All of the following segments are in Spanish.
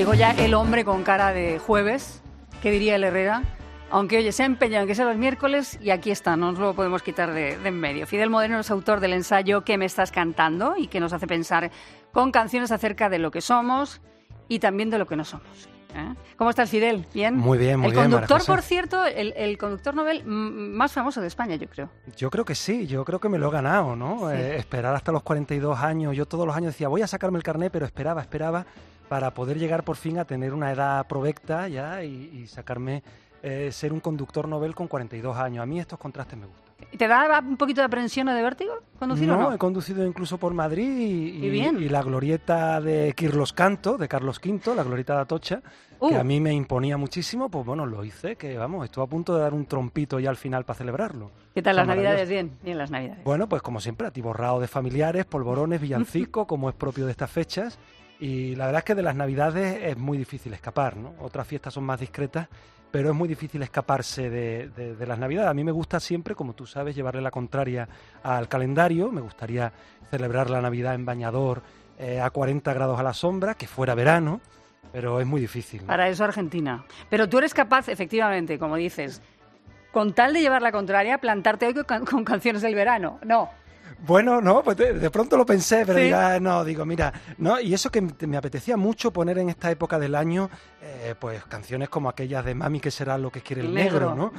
llegó ya el hombre con cara de jueves, ¿qué diría el Herrera? Aunque, oye, se ha empeñado en que sea los miércoles y aquí está, no nos lo podemos quitar de en medio. Fidel Moderno es autor del ensayo ¿Qué me estás cantando? Y que nos hace pensar con canciones acerca de lo que somos y también de lo que no somos. ¿Cómo estás, Fidel? ¿Bien? Muy bien, muy bien. El conductor, por cierto, el conductor Nobel más famoso de España, yo creo. Yo creo que sí, yo creo que me lo he ganado, ¿no? Sí. Esperar hasta los 42 años. Yo todos los años decía, voy a sacarme el carné, pero esperaba para poder llegar por fin a tener una edad provecta ya y sacarme, ser un conductor Nobel con 42 años. A mí estos contrastes me gustan. ¿Te da un poquito de aprensión o de vértigo conducir o no? He conducido incluso por Madrid y la glorieta de Carlos V, la glorieta de Atocha, que a mí me imponía muchísimo, pues bueno, lo hice, que vamos, estuve a punto de dar un trompito ya al final para celebrarlo. ¿Qué tal las Navidades? Bien las Navidades. Bueno, pues como siempre, atiborrado de familiares, polvorones, villancicos, como es propio de estas fechas. Y la verdad es que de las Navidades es muy difícil escapar, ¿no? Otras fiestas son más discretas, pero es muy difícil escaparse de las Navidades. A mí me gusta siempre, como tú sabes, llevarle la contraria al calendario. Me gustaría celebrar la Navidad en bañador a 40 grados a la sombra, que fuera verano, pero es muy difícil, ¿no? Para eso Argentina. Pero tú eres capaz, efectivamente, como dices, con tal de llevar la contraria, plantarte hoy con canciones del verano. No. Bueno, no, pues de pronto lo pensé, pero ¿sí? Mira, no, y eso que me apetecía mucho poner en esta época del año, pues canciones como aquellas de Mami, que será lo que quiere el negro, ¿no?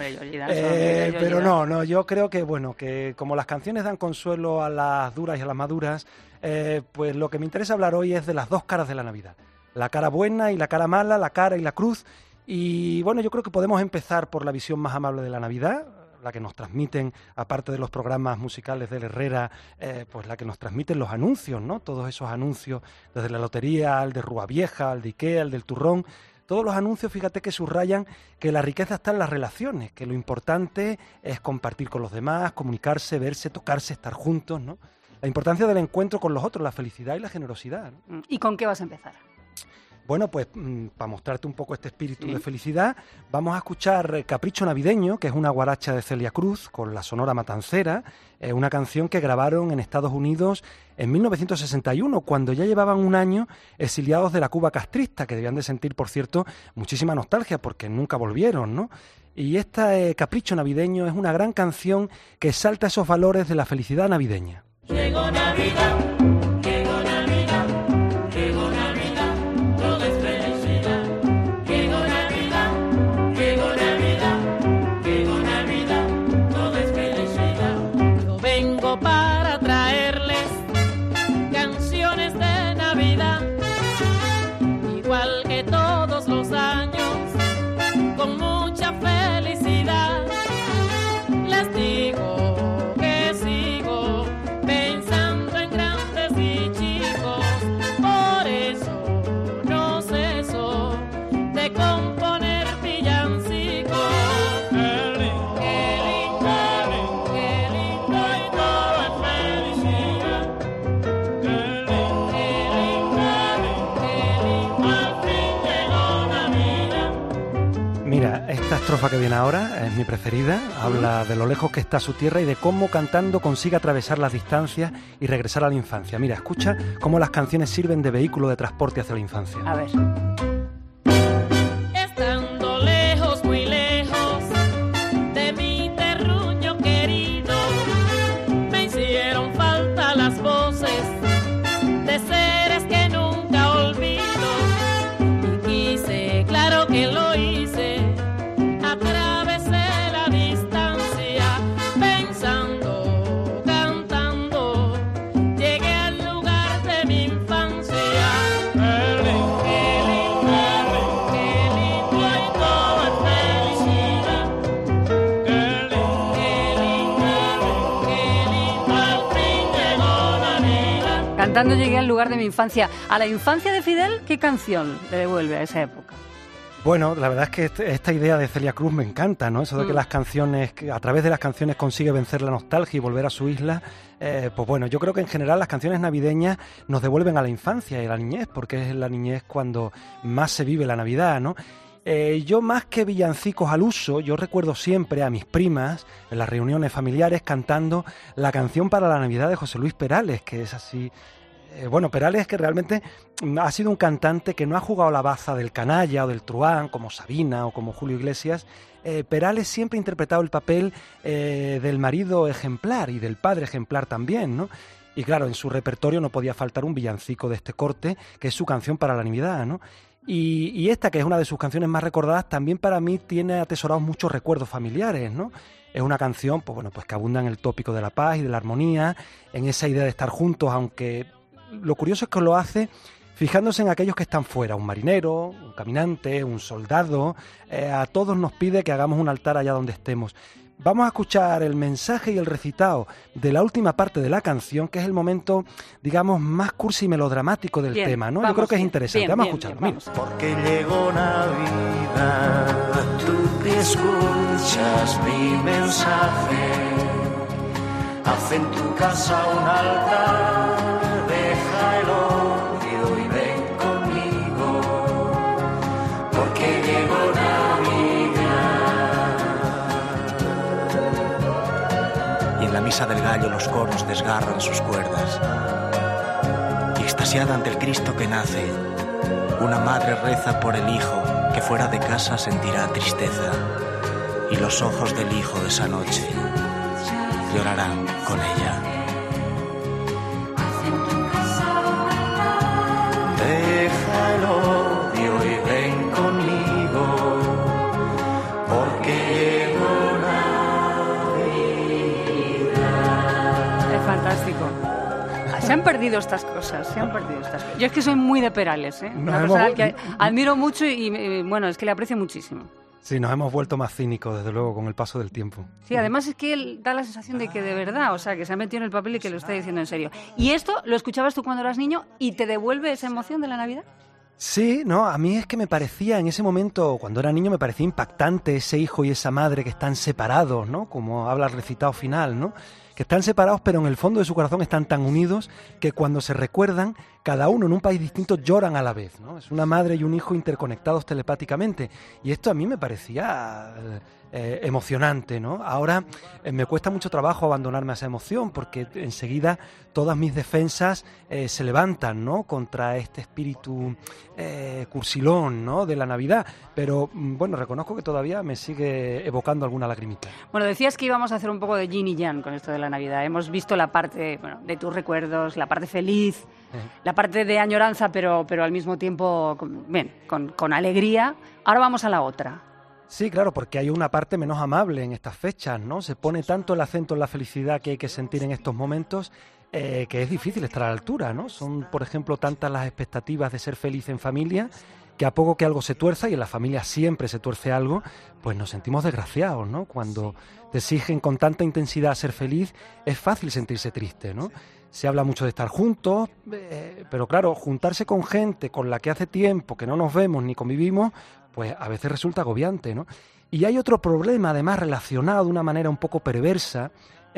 Pero no, yo creo que, bueno, que como las canciones dan consuelo a las duras y a las maduras, pues lo que me interesa hablar hoy es de las dos caras de la Navidad, la cara buena y la cara mala, la cara y la cruz, y bueno, yo creo que podemos empezar por la visión más amable de la Navidad, la que nos transmiten, aparte de los programas musicales del Herrera, pues la que nos transmiten los anuncios, ¿no? Todos esos anuncios, desde la lotería, al de Rúa Vieja, al de Ikea, al del turrón, todos los anuncios, fíjate que subrayan que la riqueza está en las relaciones, que lo importante es compartir con los demás, comunicarse, verse, tocarse, estar juntos, ¿no? La importancia del encuentro con los otros, la felicidad y la generosidad, ¿no? ¿Y con qué vas a empezar? Bueno, pues para mostrarte un poco este espíritu de felicidad, vamos a escuchar Capricho Navideño, que es una guaracha de Celia Cruz, con la Sonora Matancera, una canción que grabaron en Estados Unidos en 1961, cuando ya llevaban un año exiliados de la Cuba castrista, que debían de sentir, por cierto, muchísima nostalgia, porque nunca volvieron, ¿no? Y este Capricho Navideño es una gran canción que exalta esos valores de la felicidad navideña. Llegó Navidad. Esta estrofa que viene ahora es mi preferida, habla de lo lejos que está su tierra y de cómo cantando consigue atravesar las distancias y regresar a la infancia. Mira, escucha cómo las canciones sirven de vehículo de transporte hacia la infancia. A ver. Estando lejos, muy lejos de mi terruño querido, me hicieron falta las voces de seres que nunca olvido. Y quise, claro que lo hice, atravesé la distancia, pensando, cantando, llegué al lugar de mi infancia. Qué lindo y todo es felicidad. Qué lindo, al fin llegó Navidad. Cantando llegué al lugar de mi infancia. ¿A la infancia de Fidel qué canción le devuelve a esa época? Bueno, la verdad es que esta idea de Celia Cruz me encanta, ¿no? Eso de que las canciones, que a través de las canciones consigue vencer la nostalgia y volver a su isla. Pues bueno, yo creo que en general las canciones navideñas nos devuelven a la infancia y a la niñez, porque es en la niñez cuando más se vive la Navidad, ¿no? Yo más que villancicos al uso, yo recuerdo siempre a mis primas en las reuniones familiares cantando la canción para la Navidad de José Luis Perales, que es así Bueno, Perales es que realmente ha sido un cantante que no ha jugado la baza del canalla o del truán, como Sabina o como Julio Iglesias. Perales siempre ha interpretado el papel del marido ejemplar y del padre ejemplar también, ¿no? Y claro, en su repertorio no podía faltar un villancico de este corte, que es su canción para la Natividad, ¿no? Y esta, que es una de sus canciones más recordadas, también para mí tiene atesorados muchos recuerdos familiares, ¿no? Es una canción, pues bueno, pues que abunda en el tópico de la paz y de la armonía, en esa idea de estar juntos, aunque lo curioso es que lo hace fijándose en aquellos que están fuera, un marinero, un caminante, un soldado. A todos nos pide que hagamos un altar allá donde estemos. Vamos a escuchar el mensaje y el recitado de la última parte de la canción, que es el momento, digamos, más cursi y melodramático del tema, ¿no? Yo creo que es interesante. Vamos a escucharlo. Mira. Porque llegó Navidad, tú te escuchas mi mensaje. Haz en tu casa un altar, deja el odio y ven conmigo. Porque llegó en la misa del gallo los coros desgarran sus cuerdas. Y extasiada ante el Cristo que nace, una madre reza por el hijo que fuera de casa sentirá tristeza. Y los ojos del hijo de esa noche llorarán con ella. Deja el odio y ven conmigo, porque llegó Navidad. Es fantástico. Se han perdido estas cosas, Yo es que soy muy de Perales, ¿eh? Una persona que admiro mucho y, bueno, es que le aprecio muchísimo. Sí, nos hemos vuelto más cínicos, desde luego, con el paso del tiempo. Sí, además es que él da la sensación de que de verdad, o sea, que se ha metido en el papel y que lo está diciendo en serio. ¿Y esto lo escuchabas tú cuando eras niño y te devuelve esa emoción de la Navidad? Sí, no, a mí es que me parecía, en ese momento, cuando era niño, me parecía impactante ese hijo y esa madre que están separados, ¿no? Como habla el recitado final, ¿no? Que están separados, pero en el fondo de su corazón están tan unidos que cuando se recuerdan, cada uno en un país distinto lloran a la vez, ¿no? Es una madre y un hijo interconectados telepáticamente. Y esto a mí me parecía emocionante, ¿no? Ahora me cuesta mucho trabajo abandonarme a esa emoción porque enseguida todas mis defensas se levantan, ¿no? Contra este espíritu cursilón, ¿no? De la Navidad. Pero bueno, reconozco que todavía me sigue evocando alguna lagrimita. Bueno, decías que íbamos a hacer un poco de yin y yang con esto de la Navidad. Hemos visto la parte, bueno, de tus recuerdos, la parte feliz, la parte de añoranza, pero al mismo tiempo con alegría. Ahora vamos a la otra. Sí, claro, porque hay una parte menos amable en estas fechas, ¿no? Se pone tanto el acento en la felicidad que hay que sentir en estos momentos que es difícil estar a la altura, ¿no? Son, por ejemplo, tantas las expectativas de ser feliz en familia que a poco que algo se tuerza, y en la familia siempre se tuerce algo, pues nos sentimos desgraciados, ¿no? Cuando te exigen con tanta intensidad ser feliz, es fácil sentirse triste, ¿no? Se habla mucho de estar juntos, pero claro, juntarse con gente con la que hace tiempo que no nos vemos ni convivimos, pues a veces resulta agobiante, ¿no? Y hay otro problema, además, relacionado de una manera un poco perversa,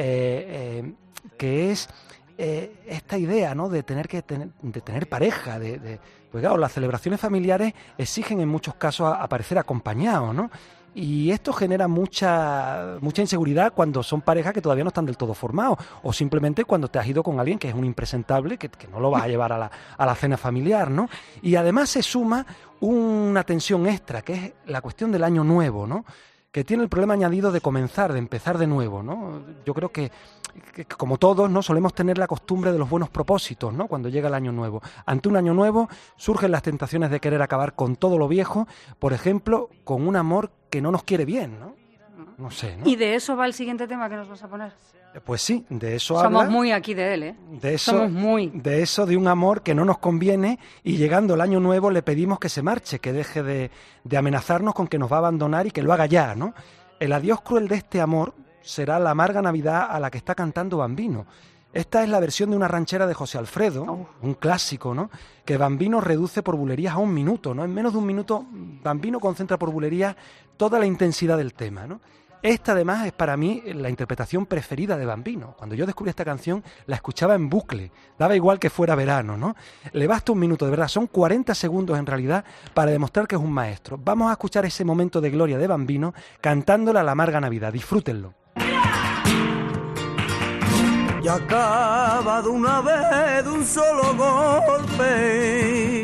que es esta idea, ¿no? De tener pareja, pues claro, las celebraciones familiares exigen en muchos casos aparecer acompañados, ¿no? Y esto genera mucha inseguridad cuando son parejas que todavía no están del todo formados, o simplemente cuando te has ido con alguien que es un impresentable, que no lo vas a llevar a la cena familiar, ¿no? Y además se suma una tensión extra, que es la cuestión del año nuevo, ¿no? Que tiene el problema añadido de comenzar, de empezar de nuevo, ¿no? Yo creo que como todos, ¿no? Solemos tener la costumbre de los buenos propósitos, ¿no? Cuando llega el año nuevo. Ante un año nuevo surgen las tentaciones de querer acabar con todo lo viejo, por ejemplo, con un amor que no nos quiere bien, ¿no? No sé, ¿no? ¿Y de eso va el siguiente tema que nos vas a poner? Pues sí, de eso habla. Somos muy aquí de él, ¿eh? Somos muy. De eso, de un amor que no nos conviene, y llegando el año nuevo le pedimos que se marche, que deje de amenazarnos con que nos va a abandonar y que lo haga ya, ¿no? El adiós cruel de este amor será la amarga Navidad a la que está cantando Bambino. Esta es la versión de una ranchera de José Alfredo, un clásico, ¿no? Que Bambino reduce por bulerías a 1 minuto, ¿no? En menos de 1 minuto, Bambino concentra por bulerías toda la intensidad del tema, ¿no? Esta, además, es para mí la interpretación preferida de Bambino. Cuando yo descubrí esta canción, la escuchaba en bucle. Daba igual que fuera verano, ¿no? Le basta 1 minuto, de verdad. Son 40 segundos, en realidad, para demostrar que es un maestro. Vamos a escuchar ese momento de gloria de Bambino cantándola a la amarga Navidad. Disfrútenlo. y acaba de una vez de un solo golpe.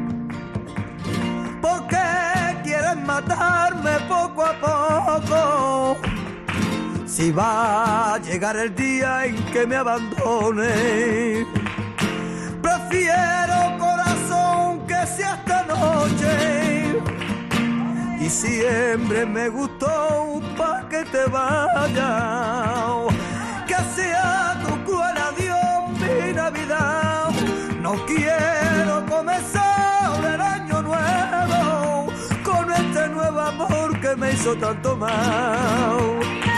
¿Por qué quieren matarme poco a poco? Si va a llegar el día en que me abandone, prefiero, corazón, que sea esta noche. Y siempre me gustó pa' que te vayas, que sea tu cruel adiós mi Navidad. No quiero comenzar el año nuevo con este nuevo amor que me hizo tanto mal.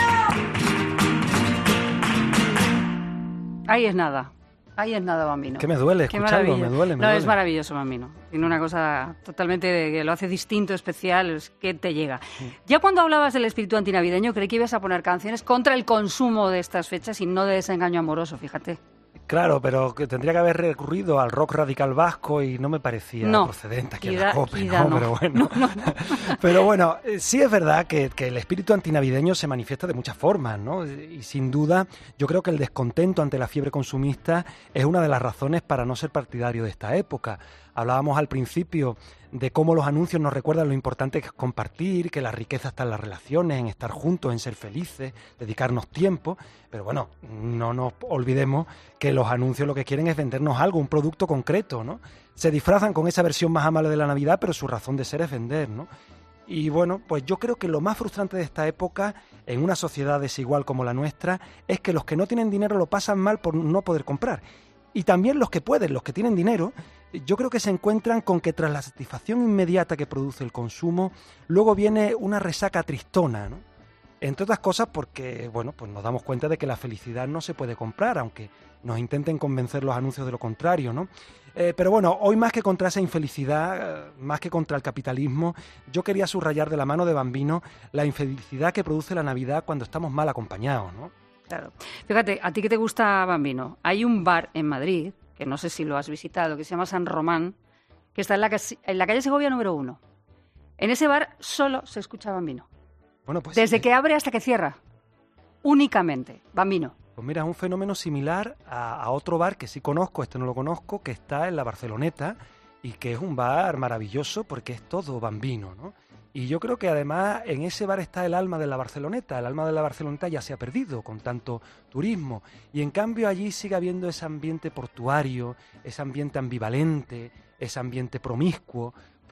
Ahí es nada, Bambino. Que me duele escucharlo, me duele. No, es maravilloso, Bambino. Tiene una cosa totalmente que lo hace distinto, especial, es que te llega. Ya cuando hablabas del espíritu antinavideño, creí que ibas a poner canciones contra el consumo de estas fechas y no de desengaño amoroso, fíjate. Claro, pero que tendría que haber recurrido al rock radical vasco y no me parecía procedente aquí en la COPE, ¿no? Pero bueno. No. Pero bueno, sí es verdad que el espíritu antinavideño se manifiesta de muchas formas, ¿no? Y sin duda, yo creo que el descontento ante la fiebre consumista es una de las razones para no ser partidario de esta época. Hablábamos al principio de cómo los anuncios nos recuerdan lo importante que es compartir, que la riqueza está en las relaciones, en estar juntos, en ser felices, dedicarnos tiempo. Pero bueno, no nos olvidemos que los anuncios lo que quieren es vendernos algo, un producto concreto, ¿no? Se disfrazan con esa versión más amable de la Navidad, pero su razón de ser es vender, ¿no? Y bueno, pues yo creo que lo más frustrante de esta época, en una sociedad desigual como la nuestra, es que los que no tienen dinero lo pasan mal por no poder comprar. Y también los que pueden, los que tienen dinero, yo creo que se encuentran con que tras la satisfacción inmediata que produce el consumo, luego viene una resaca tristona, ¿no? Entre otras cosas porque, bueno, pues nos damos cuenta de que la felicidad no se puede comprar, aunque nos intenten convencer los anuncios de lo contrario, ¿no? Pero bueno, hoy más que contra esa infelicidad, más que contra el capitalismo, yo quería subrayar de la mano de Bambino la infelicidad que produce la Navidad cuando estamos mal acompañados, ¿no? Claro. Fíjate, a ti que te gusta Bambino, hay un bar en Madrid, que no sé si lo has visitado, que se llama San Román, que está en la calle Segovia número 1. En ese bar solo se escucha Bambino. Bueno, pues desde que abre hasta que cierra. Únicamente, Bambino. Pues mira, es un fenómeno similar a otro bar que sí conozco, este no lo conozco, que está en la Barceloneta y que es un bar maravilloso porque es todo Bambino, ¿no? Y yo creo que además en ese bar está el alma de la Barceloneta. El alma de la Barceloneta ya se ha perdido con tanto turismo. Y en cambio allí sigue habiendo ese ambiente portuario, ese ambiente ambivalente, ese ambiente promiscuo,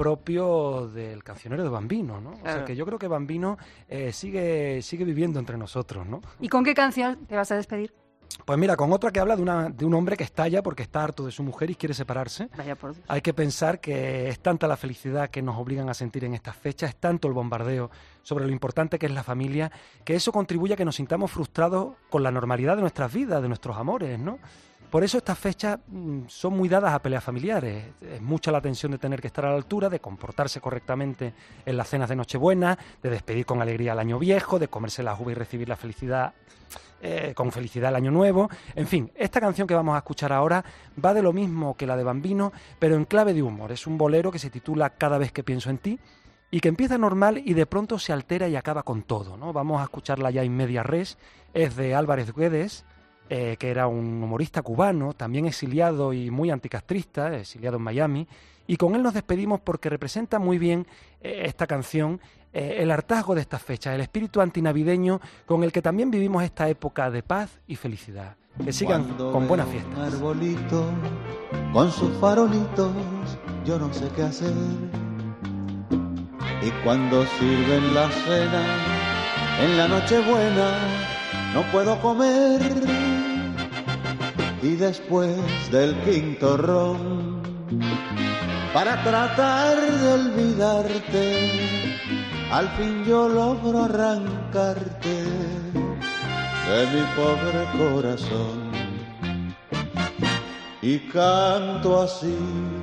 propio del cancionero de Bambino, ¿no? Claro. O sea que yo creo que Bambino sigue viviendo entre nosotros, ¿no? ¿Y con qué canción te vas a despedir? Pues mira, con otra que habla de un hombre que estalla porque está harto de su mujer y quiere separarse. Vaya por Dios. Hay que pensar que es tanta la felicidad que nos obligan a sentir en estas fechas, es tanto el bombardeo sobre lo importante que es la familia, que eso contribuye a que nos sintamos frustrados con la normalidad de nuestras vidas, de nuestros amores, ¿no? Por eso estas fechas son muy dadas a peleas familiares. Es mucha la tensión de tener que estar a la altura, de comportarse correctamente en las cenas de Nochebuena, de despedir con alegría el año viejo, de comerse la uva y recibir la felicidad con felicidad el año nuevo. En fin, esta canción que vamos a escuchar ahora va de lo mismo que la de Bambino, pero en clave de humor. Es un bolero que se titula Cada vez que pienso en ti y que empieza normal y de pronto se altera y acaba con todo, ¿no? Vamos a escucharla ya in media res. Es de Álvarez Guedes, que era un humorista cubano, también exiliado y muy anticastrista, exiliado en Miami, y con él nos despedimos porque representa muy bien esta canción, el hartazgo de estas fechas, el espíritu antinavideño con el que también vivimos esta época de paz y felicidad. Que sigan con buenas fiestas. Un arbolito con sus farolitos, yo no sé qué hacer. Y cuando sirven la cena en la Nochebuena, no puedo comer. Y después del quinto ron, para tratar de olvidarte, al fin yo logro arrancarte de mi pobre corazón y canto así.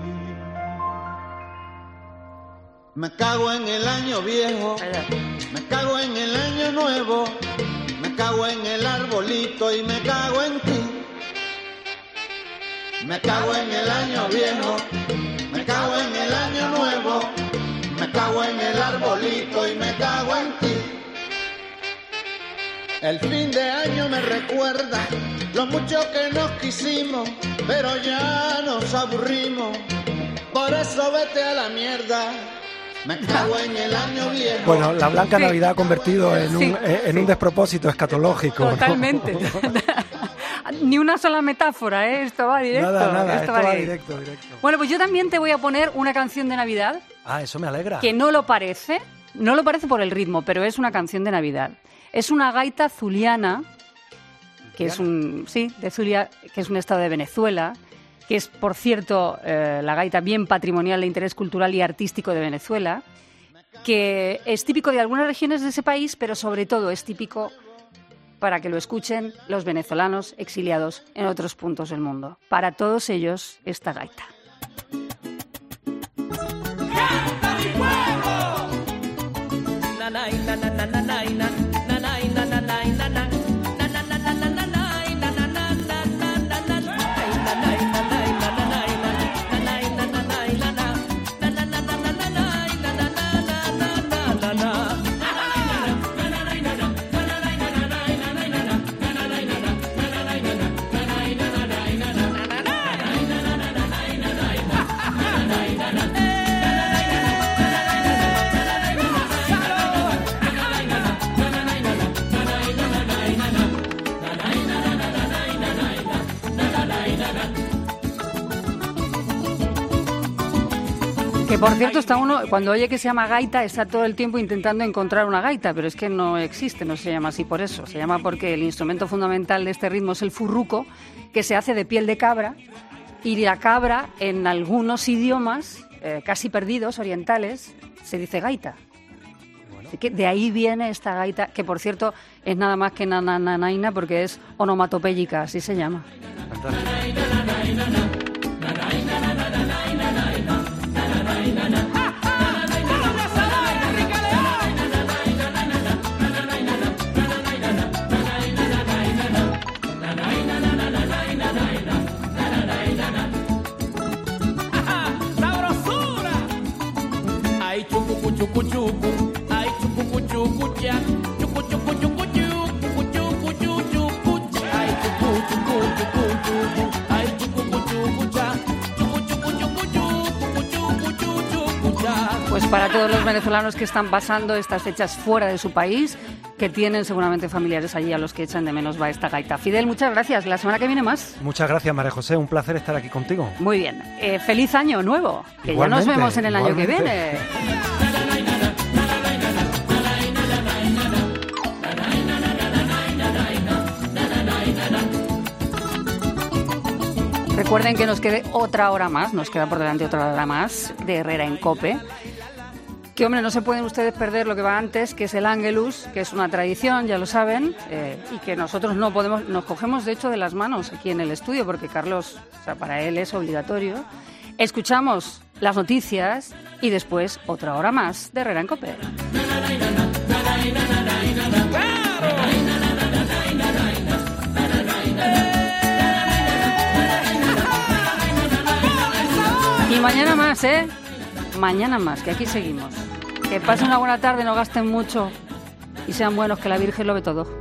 Me cago en el año viejo, me cago en el año nuevo, me cago en el arbolito y me cago en ti. Me cago en el año viejo, me cago en el año nuevo, me cago en el arbolito y me cago en ti. El fin de año me recuerda lo mucho que nos quisimos, pero ya nos aburrimos. Por eso vete a la mierda. Me cago en el año viejo. Bueno, la Blanca Sí. Navidad ha convertido en Sí, un despropósito escatológico, ¿no? Totalmente. Ni una sola metáfora, ¿eh? Esto va directo. Nada, esto va directo. directo. Bueno, pues yo también te voy a poner una canción de Navidad Ah, eso me alegra. que no lo parece por el ritmo, pero es una canción de Navidad. Es una gaita zuliana, que es de Zulia, que es un estado de Venezuela, que es, por cierto, la gaita bien patrimonial de interés cultural y artístico de Venezuela, que es típico de algunas regiones de ese país, pero sobre todo es típico para que lo escuchen los venezolanos exiliados en otros puntos del mundo. Para todos ellos, esta gaita. Que por cierto, está uno, cuando oye que se llama gaita, está todo el tiempo intentando encontrar una gaita, pero es que no existe, no se llama así por eso. Se llama porque el instrumento fundamental de este ritmo es el furruco, que se hace de piel de cabra, y la cabra, en algunos idiomas casi perdidos, orientales, se dice gaita. Así que de ahí viene esta gaita, que por cierto es nada más que nananaina, porque es onomatopéyica, así se llama. ¡Sabrosura! Ay, chucu, chucu, chucu. Ay, chucu, chucu, cha. Chucu, chucu, chucu, chucu, chucu, chucu, cha. Ay, chucu, chucu, chucu, chucu. Ay, chucu, chucu, cha. Chucu, chucu, chucu, chucu, chucu, chucu, cha. Pues para todos los venezolanos que están pasando estas fechas fuera de su país, que tienen seguramente familiares allí a los que echan de menos va esta gaita. Fidel, muchas gracias. La semana que viene más. Muchas gracias, María José. Un placer estar aquí contigo. Muy bien. Feliz año nuevo. Que Igualmente, ya nos vemos en el año que igualmente. viene. Recuerden que nos quede otra hora más, nos queda por delante otra hora más de Herrera en COPE. Que, hombre, no se pueden ustedes perder lo que va antes, que es el Ángelus, que es una tradición, ya lo saben, y que nosotros no podemos, nos cogemos de hecho de las manos aquí en el estudio, porque Carlos, o sea, para él es obligatorio. Escuchamos las noticias y después otra hora más de Herrera en COPE. Y mañana más, ¿eh? Mañana más, que aquí seguimos. Que pasen una buena tarde, no gasten mucho y sean buenos, que la Virgen lo ve todo.